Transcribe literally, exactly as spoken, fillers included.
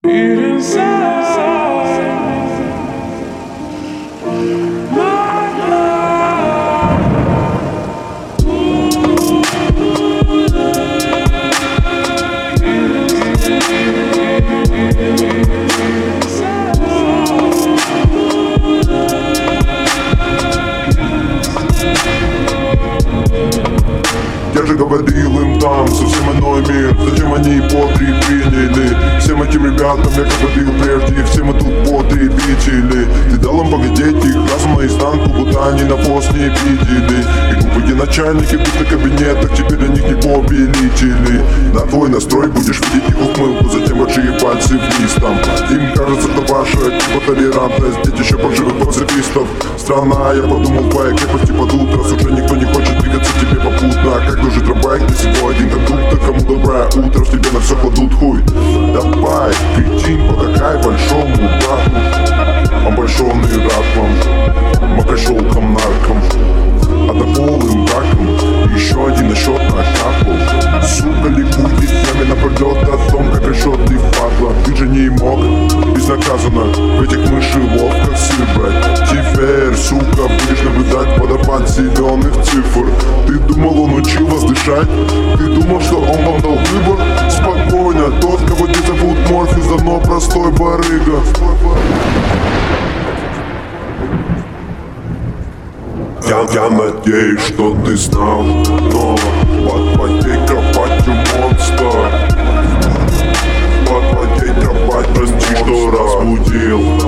Я же говорил им там, совсем иной мир. Зачем они потребили? Всем этим ребятам я говорил прежде, все мы тут потребители. Ты дал им поглядеть их разум наизнанку, будто они на пост не видели. И глупые начальники в пустых кабинетах теперь о них не повелители. На твой настрой будешь видеть их ухмылку, затем большие пальцы вниз там. Им кажется, что ваша типа толерантность деть еще паршивых пацифистов. Страна, я подумал, твоя крепости падут, раз уже никто не хочет двигаться тебе попутно. А как дожить трамвай, где всего один кондуктор? Кому доброе утро, в тебе на все кладут хуй. Давай, кретин, потакай большому брату. Он большой рад вам, макощелком нарком, однополым браком. Еще один на счет накапал. Сука ликует яме напролет о том, как расчет ты падла. Ты же не мог безнаказанно в этих мышеловках сыр брать. Теперь, сука, будешь наблюдать водопад зеленых цифр. Ты думал, он учил вас дышать? Ты думал, что он вам дал выбор? Спокойно, тот, кого не зовут Морфеус, давно простой барыга. Я, я надеюсь, что ты знал, но под твоей кроватью монстр. Под твоей кроватью прости, что разбудил.